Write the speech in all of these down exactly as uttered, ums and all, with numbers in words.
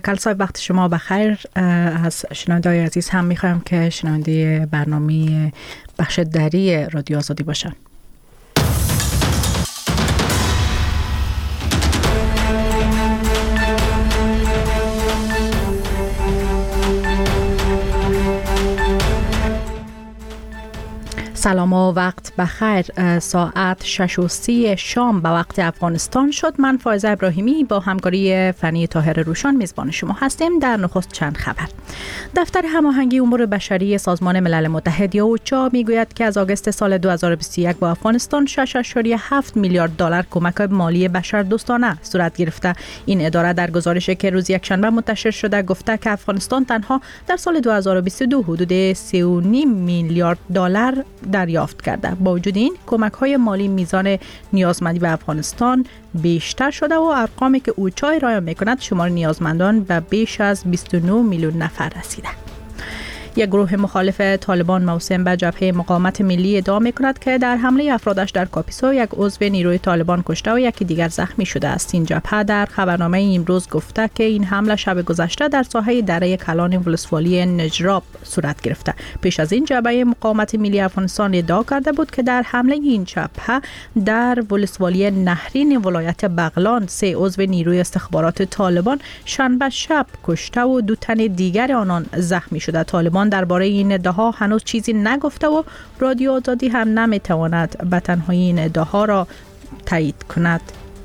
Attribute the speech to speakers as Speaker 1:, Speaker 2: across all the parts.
Speaker 1: کلسای وقت شما بخیر. از شنونده‌های عزیز هم میخوایم که شنونده برنامه بخش دری رادیو آزادی باشن. سلام و وقت بخیر. ساعت شش و سی شام به وقت افغانستان شد. من فائزه ابراهیمی با همکاری فنی طاهر روشان میزبان شما هستیم. در نخست چند خبر. دفتر هماهنگی امور بشری سازمان ملل متحد یا اوچا میگوید که از آگوست سال دو هزار و بیست و یک با افغانستان شش ممیز هفت میلیارد دلار کمک مالی بشردوستانه صورت گرفته. این اداره در گزارشی که روز یکشنبه منتشر شده گفته که افغانستان تنها در سال دو هزار و بیست و دو حدود سه و نیم میلیارد دلار دریافت کرده. با وجود این کمک‌های مالی میزان نیازمندی به افغانستان بیشتر شده و ارقامی که اوچا ارائه می‌کند شمار نیازمندان به بیش از بیست و نه میلیون نفر رسیده. یک گروه مخالف طالبان موسوم به جبهه مقاومت ملی ادعا می‌کند که در حمله افرادش در کاپیسا یک عضو نیروی طالبان کشته و یکی دیگر زخمی شده است. این جبهه در خبرنامه امروز گفته که این حمله شب گذشته در ساحه دره کلان ولسوالی نجراب صورت گرفته. پیش از این جبهه مقاومت ملی افغانستان ادعا کرده بود که در حمله این جبهه در ولسوالی نهرین ولایت بغلان سه عضو نیروی استخبارات طالبان شنبه شب کشته و دو تن دیگر آنان زخمی شده. طالبان درباره این ادعاها هنوز چیزی نگفته و رادیو آزادی هم نمیتواند به تنهایی این ادعاها را تایید کند.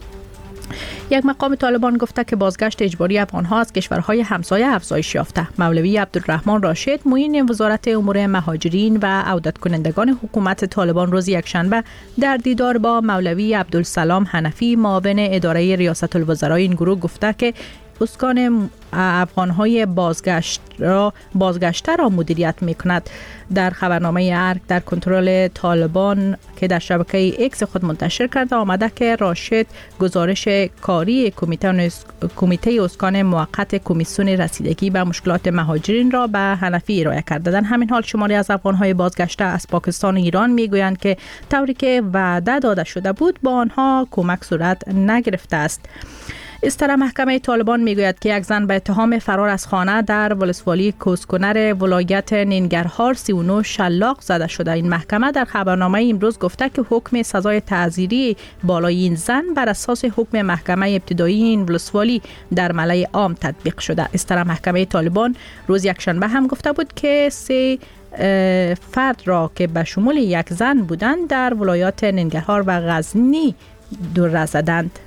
Speaker 1: یک مقام طالبان گفته که بازگشت اجباری افغان‌ها از کشورهای همسایه افزایش یافته. مولوی عبدالرحمن راشد معین وزارت امور مهاجرین و عودت کنندگان حکومت طالبان روز یکشنبه در دیدار با مولوی عبدالسلام حنفی معاون اداره ریاست الوزراء این گروه گفته که اسکان افغان‌های بازگشت را بازگشته را مدیریت می‌کند. در خبرنامه ارگ در کنترل طالبان که در شبکه ایکس خود منتشر کرده آمده که راشد گزارش کاری کمیته کمیته اسکان موقت کمیسیون رسیدگی به مشکلات مهاجرین را به حنفی ارائه کرده. در همین حال شماری از افغان‌های بازگشته از پاکستان و ایران می‌گویند که طوری که وعده داده شده بود با آنها کمک صورت نگرفته است. استر محکمه طالبان میگوید که یک زن به اتهام فرار از خانه در ولسوالی کوسکنر ولایت ننگرهار سی و نه شلاق زده شده. این محکمه در خبرنامه امروز گفته که حکم سزای تعزیری بالای این زن بر اساس حکم محکمه ابتدایی این ولسوالی در ملأ عام تطبیق شده. استر محکمه طالبان روز یکشنبه هم گفته بود که سه فرد را که به شمول یک زن بودند در ولایات ننگرهار و غزنی دور زدند.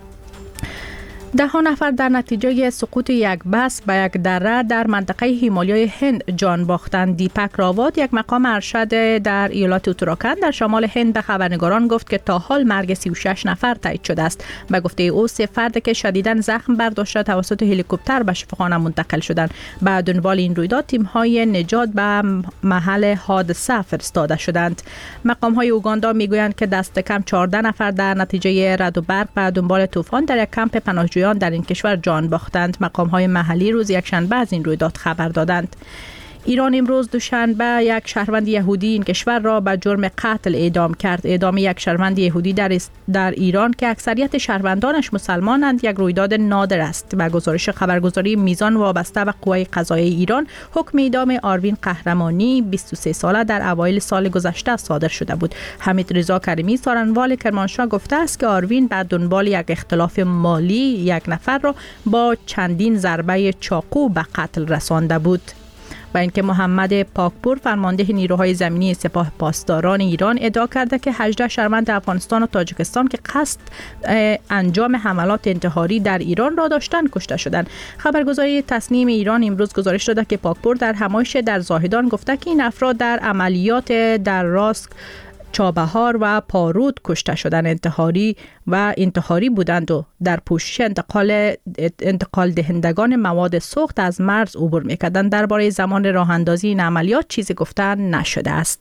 Speaker 1: ده ها نفر در نتیجه سقوط یک بس به یک دره در منطقه هیمالیای هند جان باختند. دیپک راوات یک مقام ارشد در ایالات اتراکند در شمال هند به خبرنگاران گفت که تا حال مرگ سی و شش نفر تایید شده است. به گفته او سه فرد که شدیداً زخم برداشته توسط هلیکوپتر به شفاخانه منتقل شدند. به دنبال این رویداد تیم‌های نجات به محل حادثه فرستاده شدند. مقام‌های اوگاندا میگویند که دست کم چهارده نفر در نتیجه رعد و برق به دنبال طوفان در یک کمپ پناهجویان در این کشور جان باختند. مقام‌های محلی روز یکشنبه از این رویداد خبر دادند. ایران امروز دوشنبه یک شهروند یهودی این کشور را به جرم قتل اعدام کرد. اعدام یک شهروند یهودی در در ایران که اکثریت شهروندانش مسلمانند یک رویداد نادر است. به گزارش خبرگزاری میزان وابسته به قوای قضاییه ایران حکم اعدام آروین قهرمانی بیست و سه ساله در اوایل سال گذشته صادر شده بود. حمید رضا کریمی سارنوال کرمانشاه گفته است که آروین بعد دنبال یک اختلاف مالی یک نفر را با چندین ضربه چاقو به قتل رسانده بود. و اینکه محمد پاکپور فرمانده نیروهای زمینی سپاه پاسداران ایران ادعا کرده که هجده شهروند افغانستان و تاجیکستان که قصد انجام حملات انتحاری در ایران را داشتند کشته شدند. خبرگزاری تسنیم ایران امروز گزارش داده که پاکپور در همایش در زاهدان گفته که این افراد در عملیات در راسک چابهار و پارود کشته شدن انتحاری و انتحاری بودند و در پوشش انتقال انتقال دهندگان مواد سوخت از مرز عبور می‌کردند. درباره زمان راه اندازی این عملیات چیزی گفته نشده است.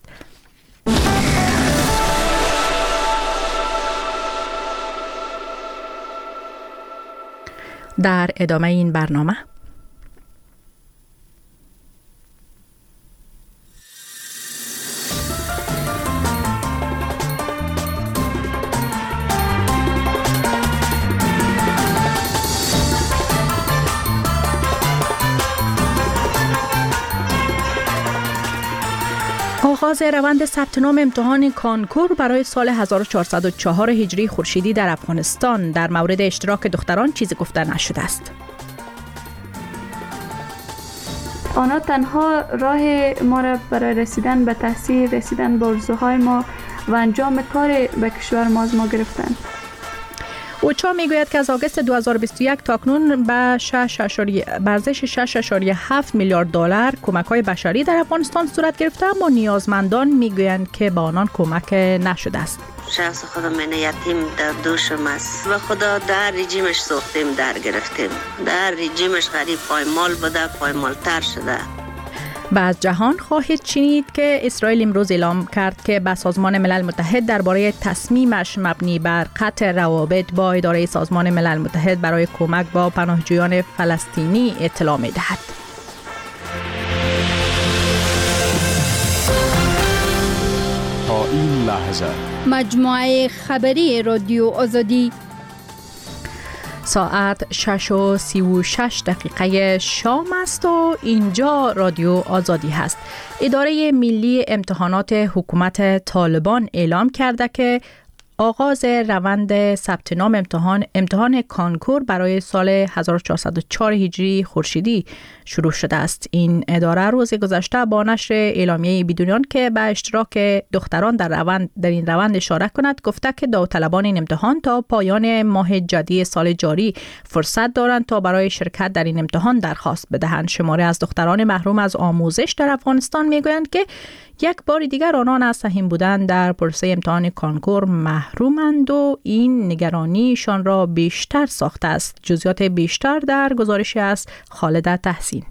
Speaker 1: در ادامه این برنامه آغاز روند ثبت نام امتحان کانکور برای سال هزار و چهارصد و چهار هجری خورشیدی در افغانستان در مورد اشتراک دختران چیزی گفته نشده است.
Speaker 2: آنها تنها راه ما را برای رسیدن به تحصیل، رسیدن به آرزوهای ما و انجام کار به کشور ما از ما گرفتند.
Speaker 1: اوچا میگوید که از آگوست دو هزار و بیست و یک تا اکنون به ارزش شش اشاریه هفت میلیارد دلار کمک‌های بشری در افغانستان صورت گرفته، اما نیازمندان میگویند که به آنان کمک نشده است.
Speaker 3: شخص خودم من یتیم در دوشم است و خدا در رژیمش سوختیم، در گرفتیم، در رژیمش غریب پایمال بوده، پایمال تر شده.
Speaker 1: بعد جهان خواهید شنید که اسرائیل امروز اعلام کرد که به سازمان ملل متحد درباره تصمیمش مبنی بر قطع روابط با اداره سازمان ملل متحد برای کمک با پناهجویان فلسطینی اطلاع می‌دهد.
Speaker 4: تا این لحظه
Speaker 5: مجموعه خبری رادیو آزادی
Speaker 1: ساعت شش و سی و شش دقیقه شام است و اینجا رادیو آزادی هست. اداره ملی امتحانات حکومت طالبان اعلام کرده که آغاز روند ثبت نام امتحان امتحان کانکور برای سال هزار و چهارصد و چهار هجری خورشیدی شروع شده است. این اداره روز گذشته با نشر اعلامیه بدون که به اشتراک دختران در روند در این روند اشاره کند گفته که داوطلبان این امتحان تا پایان ماه جدی سال جاری فرصت دارند تا برای شرکت در این امتحان درخواست بدهند. شماری از دختران محروم از آموزش در افغانستان میگویند که یک بار دیگر آنان از سهیم بودن در پروسه امتحان کانکور محرومند و این نگرانیشان را بیشتر ساخته است. جزئیات بیشتر در گزارشی از خالده تحسین.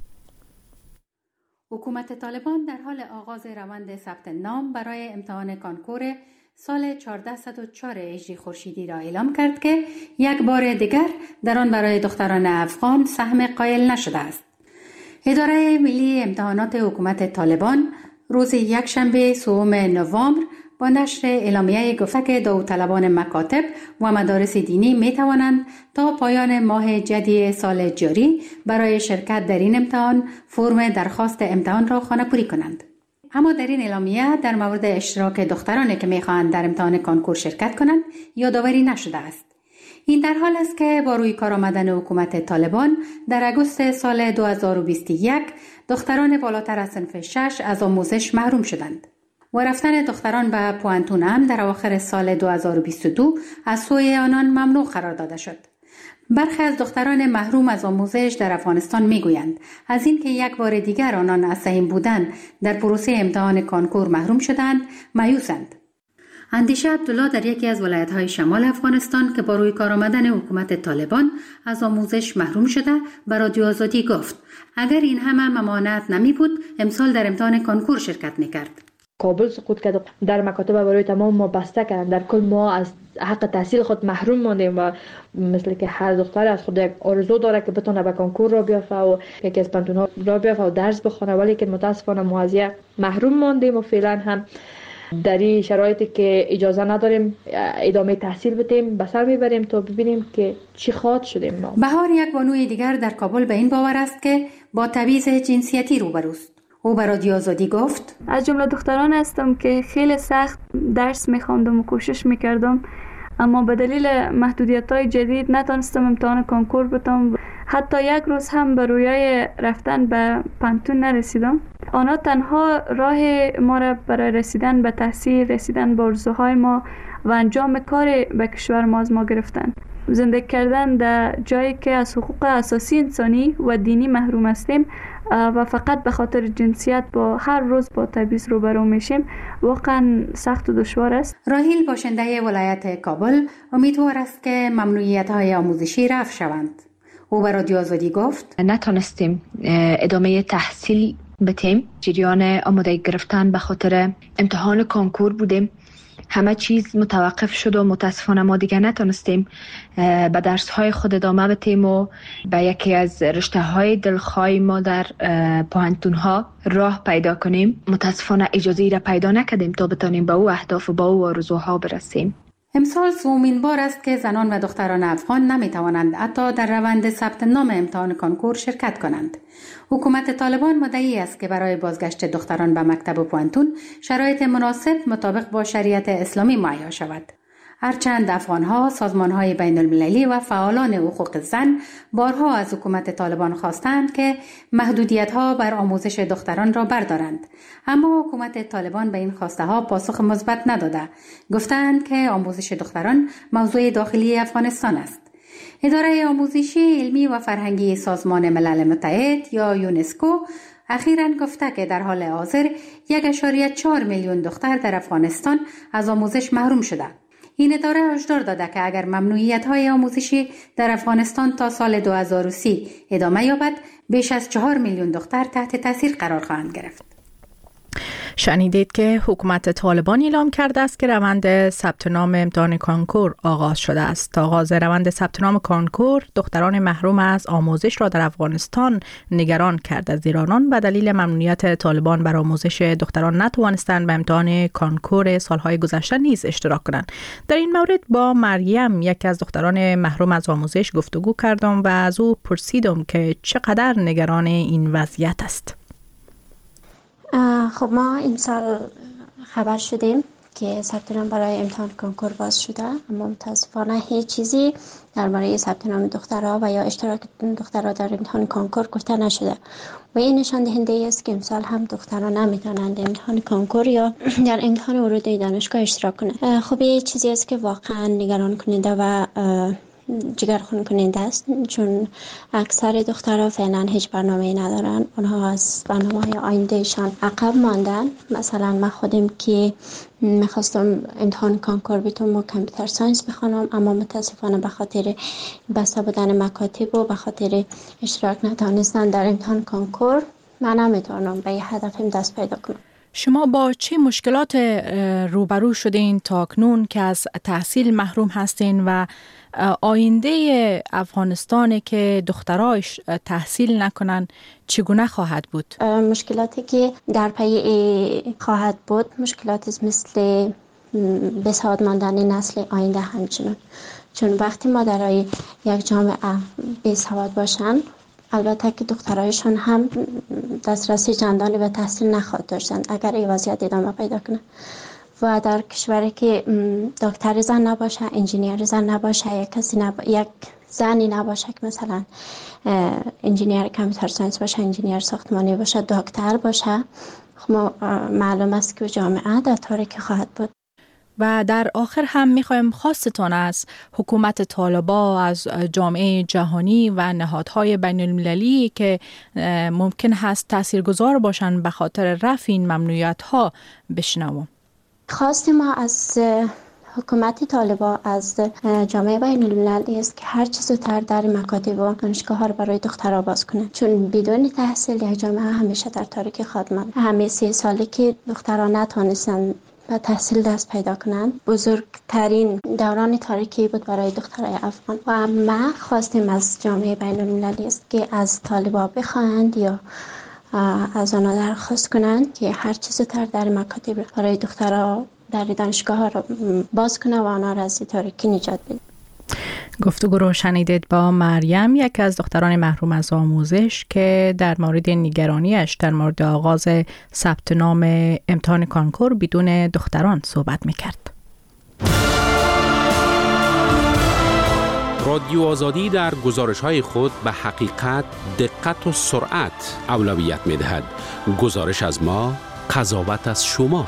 Speaker 6: حکومت طالبان در حال آغاز روند ثبت نام برای امتحان کانکور سال هزار و چهارصد و چهار هجری خورشیدی را اعلام کرد که یک بار دیگر در آن برای دختران افغان سهم قائل نشده است. اداره ملی امتحانات حکومت طالبان روز یکشنبه سوم نوامبر با نشر اعلامیه گفته که داوطلبان مکاتب و مدارس دینی می توانند تا پایان ماه جدی سال جاری برای شرکت در این امتحان فرم درخواست امتحان را خانه‌پوری کنند. اما در این اعلامیه در مورد اشتراک دخترانی که می خواهند در امتحان کانکور شرکت کنند یادآوری نشده است. این در حال است که با روی کار آمدن حکومت طالبان در اگوست سال دو هزار و بیست و یک دختران بالاتر از صنف شش از آموزش محروم شدند و رفتن دختران به پوانتون هم در اواخر سال دو هزار و بیست و دو از سوی آنان ممنوع قرار داده شد. برخی از دختران محروم از آموزش در افغانستان میگویند از اینکه یک بار دیگر آنان از سهیم بودن در پروسه امتحان کانکور محروم شدند مایوسند. اندیشه عبدالله در یکی از ولایت‌های شمال افغانستان که با روی کار آمدن حکومت طالبان از آموزش محروم شده به رادیو آزادی گفت اگر این همه ممانعت نمی بود امسال در امتحان کانکور شرکت می‌کرد.
Speaker 7: کابل سقوط کرد، در مکاتب برای تمام ما بسته کردند، در کل ما از حق تحصیل خود محروم ماندیم و مثل که هر دختر از خود یک آرزو داره که بتونه به کانکور را بیافته و یکی از پانتون‌ها را بیافته و درس بخونه، ولی که متاسفانه ما از محروم ماندیم و فعلا هم در این شرایطی که اجازه نداریم ادامه تحصیل بدیم به سر میبریم تا ببینیم که چی خواهد شدیم ما.
Speaker 6: بهار یک بانوی دیگر در کابل به این باور است که با تبعیض جنسیتی روبروست. او به رادیو آزادی گفت
Speaker 2: از جمله دختران هستم که خیلی سخت درس میخواندم و کوشش میکردم، اما به دلیل محدودیت‌های جدید نتونستم امتحان کانکور بدم. حتی یک روز هم به رویای رفتن به پانتون نرسیدم. آنها تنها راه ما را برای رسیدن به تحصیل، رسیدن به آرزوهای ما و انجام کار به کشور ما از ما گرفتند. زندگی کردن در جایی که از حقوق اساسی انسانی و دینی محروم هستیم و فقط به خاطر جنسیت با هر روز با تبعیض روبرو میشیم واقعا سخت و دشوار است.
Speaker 6: راهیل باشنده ولایت کابل امیدوار است که ممنوعیت‌های آموزشی رفع شوند. او به رادیو آزادی گفت
Speaker 8: نتونستیم ادامه تحصیل بدیم. جریان آماده گرفتن به خاطر امتحان کانکور بودیم. همه چیز متوقف شد و متاسفانه ما دیگه نتونستیم به درس‌های خود ادامه بدیم و به یکی از رشته‌های دلخواه ما در پوهنتون‌ها راه پیدا کنیم. متاسفانه اجازه را پیدا نکردیم تا بتونیم به او اهداف و به او آرزوها برسیم.
Speaker 6: امسال سومین بار است که زنان و دختران افغان نمی توانند حتی در روند ثبت نام امتحان کانکور شرکت کنند. حکومت طالبان مدعی است که برای بازگشت دختران به مکتب و پوانتون شرایط مناسب مطابق با شریعت اسلامی مهیا شود. هرچند افغانها، سازمانهای بین المللی و فعالان حقوق زن بارها از حکومت طالبان خواستند که محدودیت‌ها بر آموزش دختران را بردارند، اما حکومت طالبان به این خواسته ها پاسخ مثبت نداده. گفتند که آموزش دختران موضوع داخلی افغانستان است. اداره آموزشی علمی و فرهنگی سازمان ملل متحد یا یونسکو اخیراً گفته که در حال حاضر یک ممیز چهار میلیون دختر در افغانستان از آموزش محروم شده. این اداره هشدار داده که اگر ممنوعیت‌های آموزشی در افغانستان تا سال دو هزار و سی ادامه یابد، بیش از چهار میلیون دختر تحت تاثیر قرار خواهند گرفت.
Speaker 1: شنیدید که حکومت طالبان اعلام کرده است که روند ثبت نام امتحان کانکور آغاز شده است. تا آغاز روند ثبت نام کانکور، دختران محروم از آموزش را در افغانستان نگران کرده، زیرا آنان به دلیل ممنوعیت طالبان بر آموزش دختران نتوانستند به امتحان کانکور سالهای گذشته نیز اشتراک کنند. در این مورد با مریم، یکی از دختران محروم از آموزش، گفتگو کردم و از او پرسیدم که چقدر نگران این وضعیت است.
Speaker 9: خب ما این سال خبر شدیم که ثبت نام برای امتحان کانکور باز شده، اما متاسفانه هیچ چیزی درباره ثبت نام دخترها و یا اشتراک دخترها در امتحان کانکور گفته نشده و این نشان دهنده است که امسال هم دخترها نمیتونند امتحان کانکور یا در امتحان ورودی دانشگاه اشتراک کنند. خب یه چیزی است که واقعا نگران کننده و جگرخون کننده است، چون اکثر دخترها فعلا هیچ برنامه‌ای ندارن. اونها از برنامه‌های آیندهشان عقب ماندن. مثلا من خودم که میخواستم امتحان کانکور بیتم و کامپیوتر ساینس بخونم، اما متاسفانه به خاطر بسته بودن مکاتب و به خاطر اشتراک نتونستن در امتحان کانکور من نمیتونم به یه هدفم دست پیدا کنم.
Speaker 1: شما با چه مشکلات روبرو شدین تا اکنون که از تحصیل محروم هستین و آینده افغانستان که دخترایش تحصیل نکنن چگونه خواهد بود؟
Speaker 9: مشکلاتی که در پی خواهد بود مشکلاتی مثل بسواد ماندن نسل آینده همچنان، چون وقتی مادرای یک جامعه بسواد باشن، البته که دخترایشان هم دسترسی چندانی به تحصیل نخواهد داشتند اگر این وضعیت ادامه پیدا کنه. و در کشوری که دکتر زن نباشه، انجینیر زن نباشه، یک کسی نب... یک زنی نباشه که مثلا انجینیر کامپیوتر ساینس باشه، انجینیر ساختمانی باشه، دکتر باشه، خب معلوم است که جامعه در تاریکی خواهد بود.
Speaker 1: و در آخر هم میخوایم خواستتان از حکومت طالبان، از جامعه جهانی و نهادهای بین المللی که ممکن هست تاثیرگذار باشند به خاطر رفع این ممنوعیت ها بشنوم.
Speaker 9: خواست ما از حکومت طالبان، از جامعه بین المللی است که هر چه زودتر در مکاتب و دانشگاه ها رو برای دخترها باز کنند، چون بدون تحصیل یک جامعه همیشه در تاریکی خواهد ماند. همه سی سالی که دخترها نتونستن به تحصیل دست پیدا کنند بزرگترین دوران تاریکی بود برای دخترای افغان و ما خواستیم از جامعه بین المللی است که از طالبان بخواهند یا از آنها درخواست کنند که هر چیز زودتر در مکاتب برای دخترها در دانشگاه ها را باز کنند و آنها را از تاریکی نجات بدهند.
Speaker 1: گفتگو رو شنیدید با مریم، یکی از دختران محروم از آموزش که در مورد نگرانیش در مورد آغاز ثبت نام امتحان کانکور بدون دختران صحبت می‌کرد.
Speaker 10: رادیو آزادی در گزارش‌های خود به حقیقت، دقت و سرعت اولویت می‌دهد. گزارش از ما، قضاوت از شما.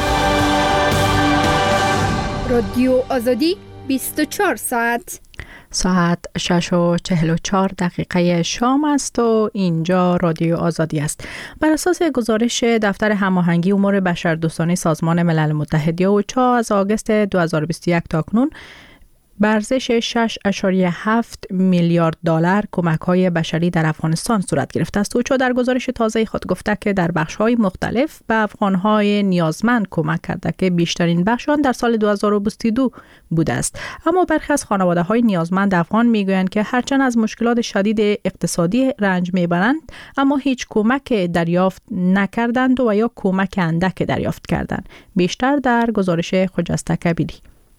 Speaker 5: رادیو آزادی بیست و چهار ساعت.
Speaker 1: ساعت شش و چهل و چهار دقیقه شام است و اینجا رادیو آزادی است. بر اساس گزارش دفتر هماهنگی امور بشردوستانه سازمان ملل متحد یا اوچا از آگوست دو هزار و بیست و یک تا کنون به ارزش شش ممیز هفت میلیارد دلار کمک‌های بشری در افغانستان صورت گرفته است. اوچا در گزارش تازه خود گفته که در بخش‌های مختلف به افغان‌های نیازمند کمک کرده که بیشترین بخش آن در سال دو هزار و بیست و دو بوده است. اما برخی از خانواده‌های نیازمند افغان می‌گویند که هرچند از مشکلات شدید اقتصادی رنج می‌برند، اما هیچ کمک دریافت نکردند و یا کمک اندک دریافت کردند. بیشتر در گزارش خجسته کبیری.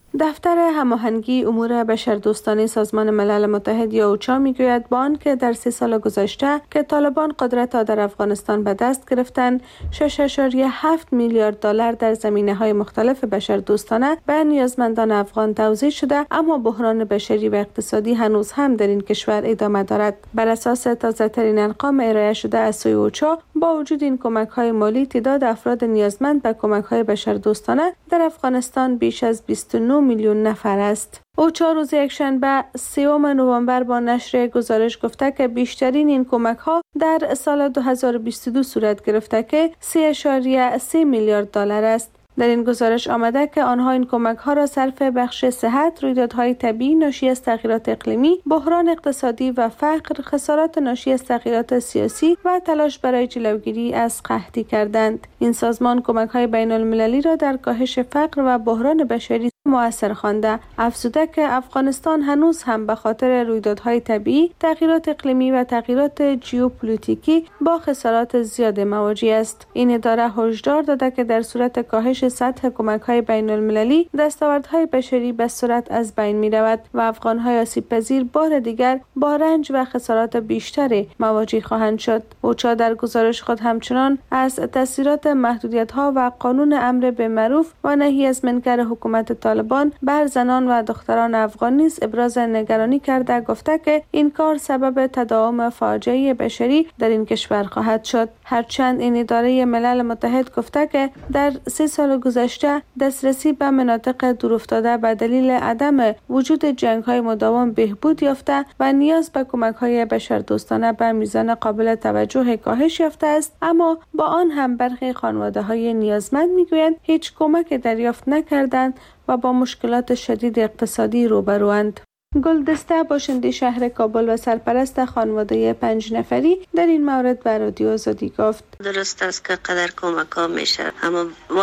Speaker 11: دفتر هماهنگی امور بشردوستانه سازمان ملل متحد یا اوچا میگوید با آنکه در سه سال گذشته که طالبان قدرت را در افغانستان به دست گرفتند، شش ممیز هفت میلیارد دلار در زمینه‌های مختلف بشردوستانه به نیازمندان افغان توزیع شده، اما بحران بشری و اقتصادی هنوز هم در این کشور ادامه دارد. بر اساس تازه‌ترین ارقام ارائه شده از سوی اوچا، با وجود این کمک‌های مالی، تعداد افراد نیازمند به کمک‌های بشردوستانه در افغانستان بیش از بیست و نه میلیون نفر است. اوچا روز یکشنبه سوم نوامبر با نشر گزارش گفته که بیشترین این کمک‌ها در سال دو هزار و بیست و دو صورت گرفته که سه ممیز سه میلیارد دلار است. در این گزارش آمده که آنها این کمک‌ها را صرف بخش صحت، رویدادهای طبیعی ناشی از تغییرات اقلیمی، بحران اقتصادی و فقر، خسارات ناشی از تغییرات سیاسی و تلاش برای جلوگیری از قحطی کردند. این سازمان کمک‌های بین‌المللی را در کاهش فقر و بحران بشری مؤثر خوانده. افزوده که افغانستان هنوز هم به خاطر رویدادهای طبیعی، تغییرات اقلیمی و تغییرات ژئوپلیتیکی با خسارات زیاد مواجه است. این اداره هشدار داده که در صورت کاهش سطح کمک‌های بین‌المللی، دستاوردهای بشری به سرعت از بین می‌رود و افغان‌های آسیب‌پذیر بار دیگر با رنج و خسارات بیشتری مواجه خواهند شد. اوچا در گزارش خود همچنان از تاثیرات محدودیت‌ها و قانون امر بالمعروف و نهی از منکر حکومت طالبان بر زنان و دختران افغان نیز ابراز نگرانی کرده، گفته که این کار سبب تداوم فاجعه بشری در این کشور خواهد شد. هرچند این اداره ملل متحد گفته که در سه سال گذشته دسترسی به مناطق دورافتاده به دلیل عدم وجود جنگ‌های مداوم بهبود یافته و نیاز به کمک‌های بشردوستانه به میزان قابل توجه کاهش یافته است، اما با آن هم برخی خانواده‌های نیازمند می‌گویند هیچ کمک دریافت نکردند و با مشکلات شدید اقتصادی روبروند. گلدسته باشنده شهر کابل و سرپرست خانواده پنج نفری در این مورد به رادیو آزادی گفت:
Speaker 3: درست است که قدر کمک ها میشه، اما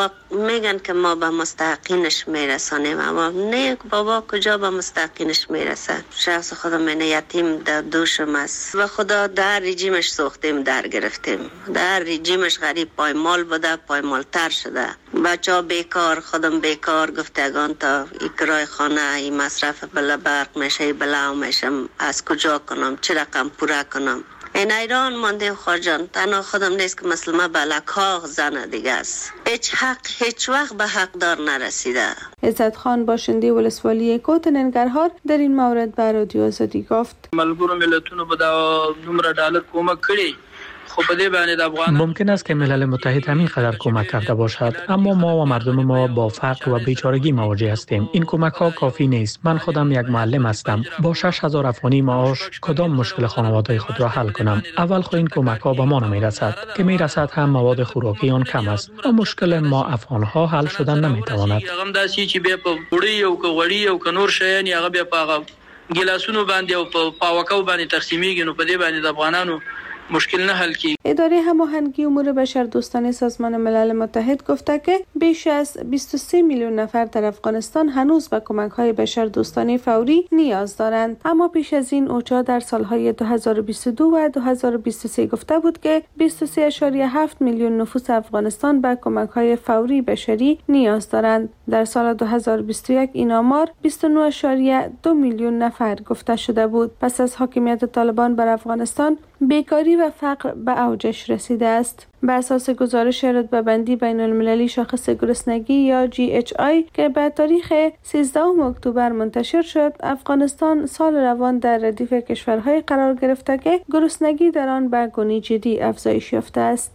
Speaker 3: میگن که ما به مستحقینش میرسانیم، اما نه بابا کجا به مستحقینش میرسه. شخص خودم من یتیم در دوشم است و خدا در رژیمش سوختیم، در گرفتیم. در رژیمش غریب پایمال بوده، پایمال تر شده. بچه ها بیکار، خودم بیکار، گفتگان تا ای کرای خانه، ای مصرف بلا برق میشه، بلا میشم، از کجا کنم، چه رقم پورا کنم. این ایران مانده خواجان، تنها خودم نیست که مثل ما بلکاغ زنه دیگه است. هیچ حق هیچ وقت به حق دار نرسیده.
Speaker 11: عزت خان باشنده ولسوالی کوت ننگرهار در این مورد به رادیو آزادی گفت:
Speaker 12: ملګرو ملتونو به دا نمره ډالر کومک کړي، خب بده باندې د افغان
Speaker 13: ممکن است که ملل متحد همین قدر کمک کرده باشد، اما ما و مردم ما با فقر و بیچارگی مواجه هستیم. این کمک ها کافی نیست. من خودم یک معلم هستم. با شش هزار افغانی معاش کدام مشکل خانواده خود را حل کنم؟ اول خو این کمک ها به ما نمی رسد، که می رسد هم مواد خوراکی آن کم است و مشکل ما افغان ها حل شدن نمی تواند.
Speaker 12: هغه داسي چې به په وړي او کوړی او کنور شین هغه به په ګلاسونو باندې او په پاوکاو باندې تقسیمیږي، نو په دې باندې د افغانانو مشکل نه حل کی.
Speaker 11: اداره هماهنگی امور بشردوستانه سازمان ملل متحد گفته که بیش از بیست و سه میلیون نفر در افغانستان هنوز به کمک‌های بشردوستانه فوری نیاز دارند. اما پیش از این اوچا در سالهای دو هزار و بیست و دو و دو هزار و بیست و سه گفته بود که بیست و سه ممیز هفت میلیون نفوس افغانستان به کمک‌های فوری بشری نیاز دارند. در سال دو هزار و بیست و یک این آمار بیست و نه ممیز دو میلیون نفر گفته شده بود. پس از حاکمیت طالبان بر افغانستان، بیکاری و فقر به اوجش رسیده است. به اساس گزارش رتبه‌بندی بین المللی شاخص گرسنگی یا جی اچ آی که به تاریخ سیزدهم اکتبر منتشر شد، افغانستان سال روان در ردیف کشورهای قرار گرفته که گرسنگی در آن به گونه جدی افزایش یافته است.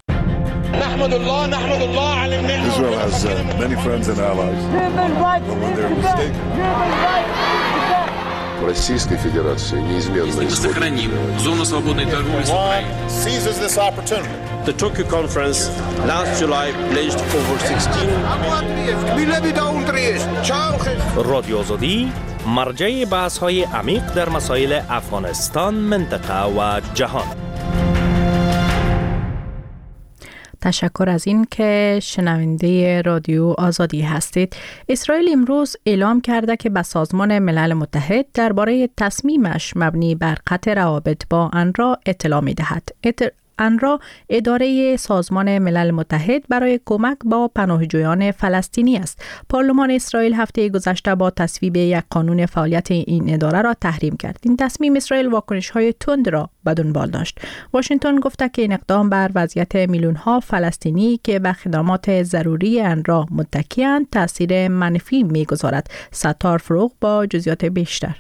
Speaker 14: نحمد الله نحمد الله على النعمة. Israel has uh, many friends and allies. But when they're mistaken, Российской Федерации неизменно
Speaker 15: сохраним зону свободной торговли с Украиной.
Speaker 14: Seizes this opportunity.
Speaker 16: The Tokyo conference last July pledged over sixteen رادیو آزادی مرجع بحث‌های عمیق در مسائل افغانستان، منطقه و جهان.
Speaker 1: تشکر از این که شنونده رادیو آزادی هستید. اسرائیل امروز اعلام کرده که به سازمان ملل متحد درباره تصمیمش مبنی بر قطع روابط با آن را اطلاع می دهد. انرا اداره سازمان ملل متحد برای کمک با پناهجویان فلسطینی است. پارلمان اسرائیل هفته گذشته با تصویب یک قانون فعالیت این اداره را تحریم کرد. این تصمیم اسرائیل واکنش‌های تند را به دنبال داشت. واشنگتن گفته که این اقدام بر وضعیت میلیون‌ها فلسطینی که به خدمات ضروری انرا متکی‌اند تاثیر منفی می‌گذارد. ستار فروغ با جزئیات بیشتر.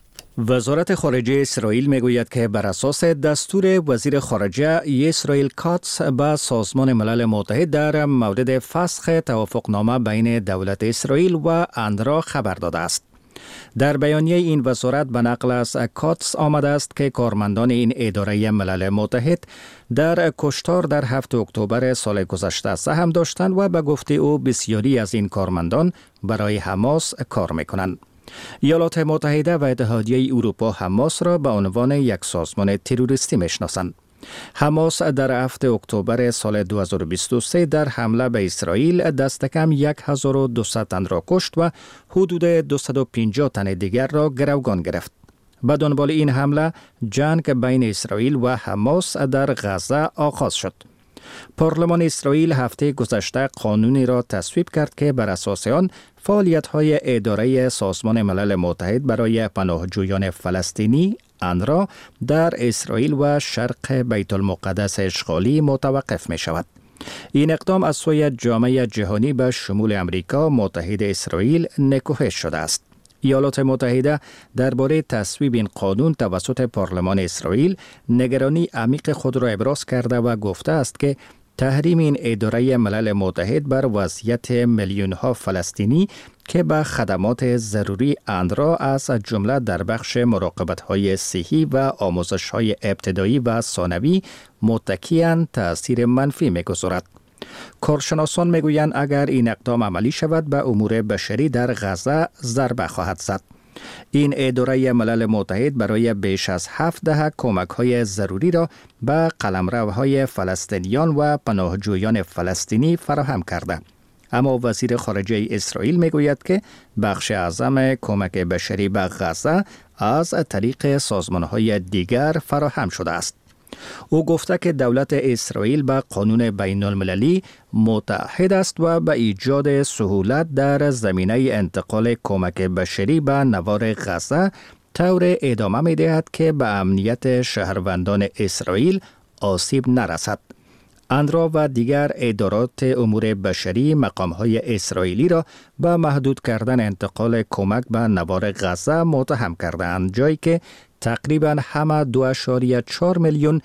Speaker 17: وزارت خارجه اسرائیل میگوید که بر اساس دستور وزیر خارجه اسرائیل کاتس به سازمان ملل متحد در مورد فسخ توافقنامه بین دولت اسرائیل و انرا خبر داده است. در بیانیه این وزارت به نقل از کاتس آمده است که کارمندان این اداره ملل متحد در کشتار در هفتم اکتبر سال گذشته سهم داشتند و به گفته او بسیاری از این کارمندان برای حماس کار میکنند. ایالات متحده و اتحادیه اروپا حماس را به عنوان یک سازمان تروریستی میشناسند. حماس در هفتم اکتبر سال دو هزار و بیست و سه در حمله به اسرائیل دست کم هزار و دویست تن را کشت و حدود دویست و پنجاه تن دیگر را گروگان گرفت. به دنبال این حمله جنگ بین اسرائیل و حماس در غزه آغاز شد. پارلمان اسرائیل هفته گذشته قانونی را تصویب کرد که بر اساس آن فعالیت‌های اداره سازمان ملل متحد برای پناهجویان فلسطینی انرا در اسرائیل و شرق بیت المقدس اشغالی متوقف می شود. این اقدام از سوی جامعه جهانی به شمول امریکا متحد اسرائیل نکوهش شده است. ایالات متحده درباره تصویب این قانون توسط پارلمان اسرائیل نگرانی عمیق خود را ابراز کرده و گفته است که تحریم این اداره ملل متحد بر وضعیت میلیون‌ها فلسطینی که به خدمات ضروری انرا از جمله در بخش مراقبت‌های صحی و آموزش‌های ابتدایی و ثانوی متکیاند تأثیر منفی می‌گذارد. کارشناسان میگویند اگر این اقدام عملی شود به امور بشری در غزه ضربه خواهد زد. این اداره ملل متحد برای بیش از هفت دهه کمک‌های ضروری را به قلمروهای فلسطینیان و پناهجویان فلسطینی فراهم کرده. اما وزیر خارجه اسرائیل میگوید که بخش اعظم کمک بشری به غزه از طریق سازمان‌های دیگر فراهم شده است. او گفته که دولت اسرائیل به قانون بین المللی متحد است و به ایجاد سهولت در زمینه انتقال کمک بشری به نوار غزه طور ادامه می دهد که به امنیت شهروندان اسرائیل آسیب نرسد. انرا و دیگر ادارات امور بشری مقام‌های اسرائیلی را به محدود کردن انتقال کمک به نوار غزه متهم کردند، جایی که تقریباً همه دو اشاریه چهار میلیون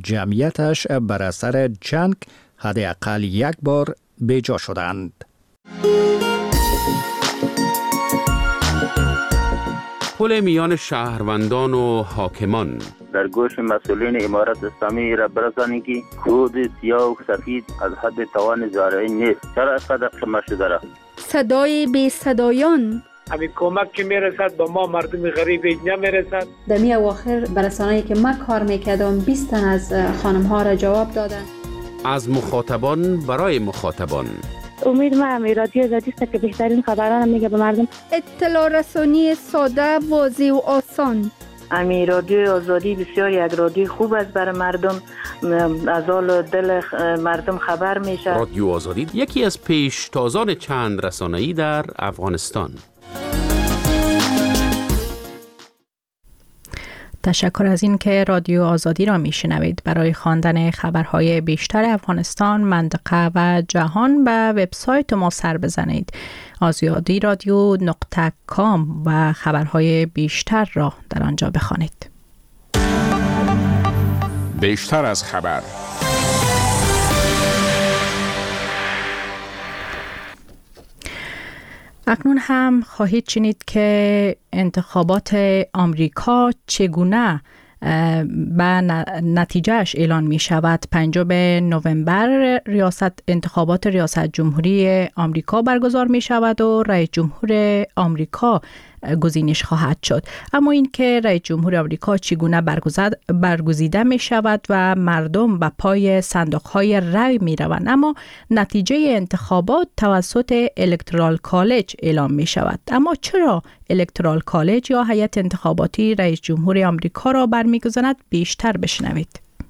Speaker 17: جمعیتش بر اثر جنگ حداقل یک بار بیجا شدند.
Speaker 10: پل میان شهروندان و حاکمان
Speaker 18: در گوش مسئولین امارت اسلامی را برسانید که خود سیاه و سفید از حد توان زارعی نیست. چرا اینقدر شما شده را؟
Speaker 5: صدای بی صدایان
Speaker 19: همین کمک که میرسد با ما مردم غریب نمیرسد.
Speaker 6: در می اواخر برسانه‌ای که من کار میکردم بیست تن از خانم ها را جواب دادن.
Speaker 10: از مخاطبان برای مخاطبان.
Speaker 20: امید ما رادیو آزادی است که بهترین خبران میگه به مردم.
Speaker 5: اطلاع رسانی ساده، واضح و آسان.
Speaker 20: امی رادیو آزادی بسیار یک رادیو خوب است برای مردم، از حال دل مردم خبر میشه.
Speaker 10: رادیو آزادی یکی از پیشتازان چند رسانه‌ای در افغانستان.
Speaker 1: تشکر از این که رادیو آزادی را میشنوید. برای خواندن خبرهای بیشتر افغانستان، منطقه و جهان به وبسایت ما سر بزنید آزادی رادیو نقطه کام و خبرهای بیشتر را در آنجا بخوانید.
Speaker 4: بیشتر از خبر.
Speaker 1: اکنون هم خواهید شنید که انتخابات آمریکا چگونه به نتیجهش اعلان می شود. پنجم نوامبر ریاست انتخابات ریاست جمهوری آمریکا برگزار می شود و رئیس جمهور آمریکا گزینش خواهد شد. اما این که رئیس جمهور آمریکا چگونه برگزیده می شود و مردم به پای صندوق های رای می روند، اما نتیجه انتخابات توسط الکترال کالج اعلام می شود. اما چرا الکترال کالج یا هیئت انتخاباتی رئیس جمهور آمریکا را برمیگزیند؟ بیشتر بشنوید.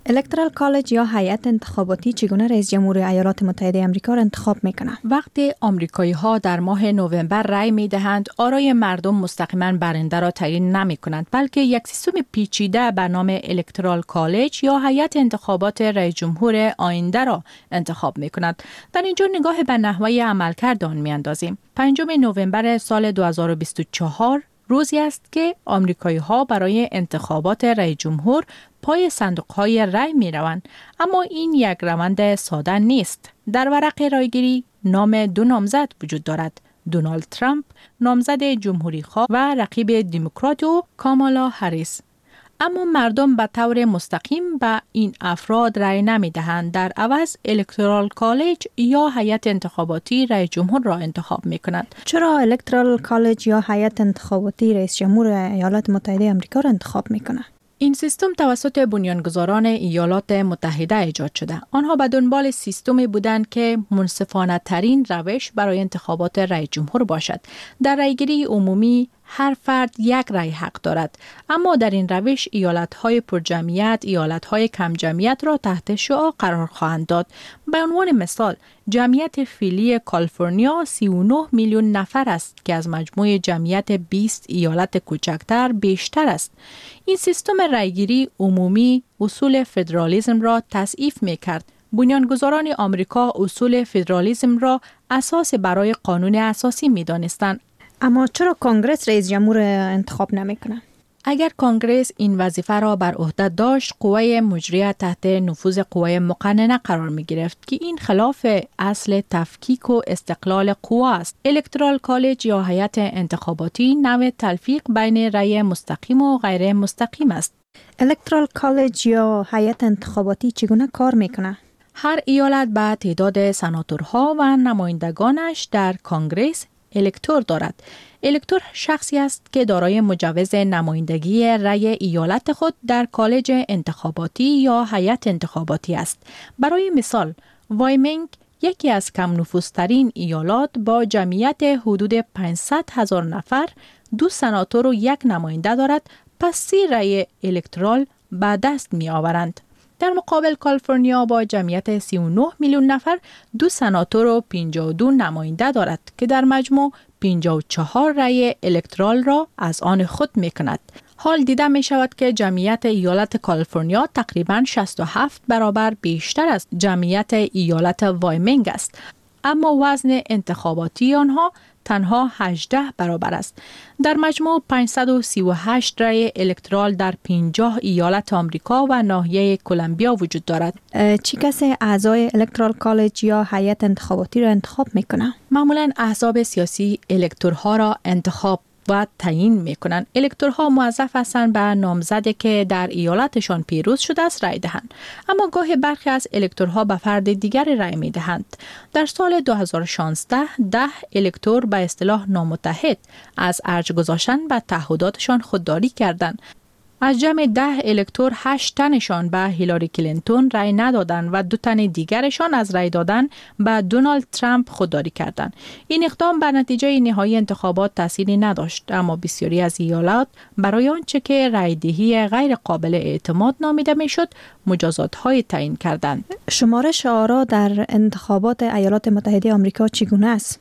Speaker 21: الکترال کالج یا هیئت انتخاباتی چگونه رئیس جمهور ایالات متحده آمریکا را انتخاب میکنه؟
Speaker 1: وقتی آمریکایی ها در ماه نوامبر رأی میدهند، آرای مردم مستقیما برنده را تعیین نمی کنند، بلکه یک سیستم پیچیده به نام الکترال کالج یا هیئت انتخابات رئیس جمهور آینده را انتخاب می کند. در اینجا نگاه به نحوه عملکرد آن می اندازیم. پنجم نوامبر سال دو هزار و بیست و چهار روزی است که آمریکایی ها برای انتخابات رئیس جمهور پای صندوق های رای می روند. اما این یک روند ساده نیست. در ورق رایگیری نام دو نامزد وجود دارد: دونالد ترامپ، نامزد جمهوری خواه، و رقیب دموکرات و کامالا هریس. اما مردم به طور مستقیم به این افراد رای نمی دهند. در عوض الکترال کالج یا هیئت انتخاباتی رئیس جمهور را انتخاب می کند.
Speaker 21: چرا الکترال کالج یا هیئت انتخاباتی رئیس جمهور ایالات متحده آمریکا را انتخاب می کند؟
Speaker 1: این سیستم توسط بنیانگذاران ایالات متحده ایجاد شده. آنها به دنبال سیستمی بودند که منصفانه ترین روش برای انتخابات رئیس جمهور باشد. در رایگیری عمومی هر فرد یک رای حق دارد، اما در این روش ایالت‌های پرجمعیت ایالت‌های کم جمعیت را تحت شعاع قرار خواهند داد. به عنوان مثال، جمعیت فعلی کالیفرنیا سی و نه میلیون نفر است که از مجموع جمعیت بیست ایالت کوچکتر بیشتر است. این سیستم رایگیری عمومی اصول فدرالیسم را تضعیف می‌کرد. بنیانگذاران آمریکا اصول فدرالیسم را اساس برای قانون اساسی می‌دانستند.
Speaker 21: اما چرا کنگره رئیس جمهور انتخاب نمیکنه؟
Speaker 1: اگر کنگره این وظیفه را بر عهده داشت، قوه مجریه تحت نفوذ قوه مقننه قرار می گرفت که این خلاف اصل تفکیک و استقلال قوه است. الکترال کالج یا هیئت انتخاباتی نوع تلفیق بین رأی مستقیم و غیر مستقیم است.
Speaker 21: الکترال کالج یا هیئت انتخاباتی چگونه کار میکنه؟
Speaker 1: هر ایالت به تعداد سناتورها و نمایندگانش در کنگره الکتور دارد. الکتور شخصی است که دارای مجوز نمایندگی رأی ایالت خود در کالج انتخاباتی یا هیئت انتخاباتی است. برای مثال، وایمینگ یکی از کم نفوذترین ایالات با جمعیت حدود پانصد هزار نفر دو سناتور و یک نماینده دارد، پس سی رأی الکترال به دست می آورند. در مقابل کالیفرنیا با جمعیت سی و نه میلیون نفر دو سناتور و پنجاه و دو نماینده دارد که در مجموع پنجاه و چهار رأی الکترال را از آن خود می کند. حال دیده می شود که جمعیت ایالت کالیفرنیا تقریباً شصت و هفت برابر بیشتر از جمعیت ایالت وایمینگ است، اما وزن انتخاباتی آنها تنها هجده برابر است. در مجموع پانصد و سی و هشت رأی الکترال در پنجاه ایالت آمریکا و ناحیه کلمبیا وجود دارد.
Speaker 21: چی کسی اعضای الکترال کالج یا هیئت انتخاباتی را انتخاب میکنه؟
Speaker 1: معمولاً احزاب سیاسی الکتورها را انتخاب و تعیین میکنند. الکتورها موظف هستند به نامزدی که در ایالتشان پیروز شده است رای دهند، اما گاهی برخی از الکتورها به فرد دیگری رای میدهند. در سال دو هزار و شانزده ده الکتور به اصطلاح نامتحد از ارج گذاشتن به تعهداتشان خودداری کردند. از جمع ده الکتور هشت تنشان به هیلاری کلینتون رای ندادند و دو تن دیگرشان از رای دادن به دونالد ترامپ خودداری کردند. این اقدام بر نتیجه نهایی انتخابات تأثیری نداشت، اما بسیاری از ایالات برای آنچه که رایدهی غیر قابل اعتماد نامیده میشد مجازات‌های تعیین کردند.
Speaker 21: شمارش آرا در انتخابات ایالات متحده آمریکا چگونه است؟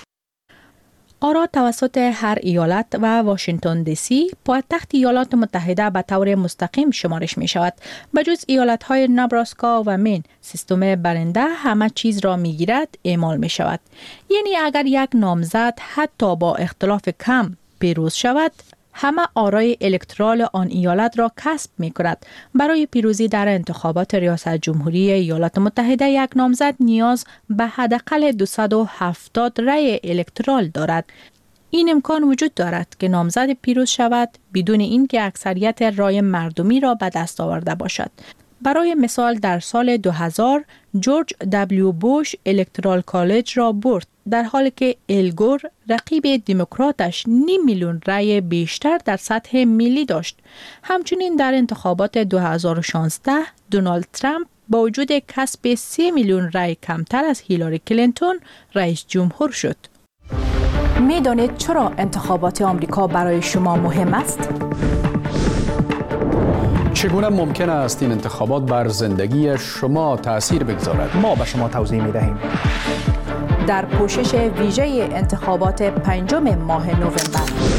Speaker 1: آرا توسط هر ایالت و واشنگتن دی سی پایتخت ایالات متحده به طور مستقیم شمارش می شود. بجز ایالت های نبراسکا و مین، سیستم برنده همه چیز را می گیرد اعمال می شود. یعنی اگر یک نامزد حتی با اختلاف کم پیروز شود، همه آرای الکترال آن ایالت را کسب می کند. برای پیروزی در انتخابات ریاست جمهوری ایالات متحده یک نامزد نیاز به حداقل دویست و هفتاد رأی الکترال دارد. این امکان وجود دارد که نامزد پیروز شود بدون اینکه اکثریت رأی مردمی را به دست آورده باشد. برای مثال در سال دو هزار جورج دبلیو بوش الکترال کالج را برد، در حالی که الگور رقیب دموکراتش نیم میلیون رأی بیشتر در سطح ملی داشت. همچنین در انتخابات دو هزار و شانزده دونالد ترامپ با وجود کسب سه میلیون رأی کمتر از هیلاری کلینتون رئیس جمهور شد. می دانید چرا انتخابات آمریکا برای شما مهم است؟
Speaker 7: چگونه ممکن است این انتخابات بر زندگی شما تأثیر بگذارد؟
Speaker 22: ما به شما توضیح می دهیم.
Speaker 1: در پوشش ویژه انتخابات پنجم ماه نوامبر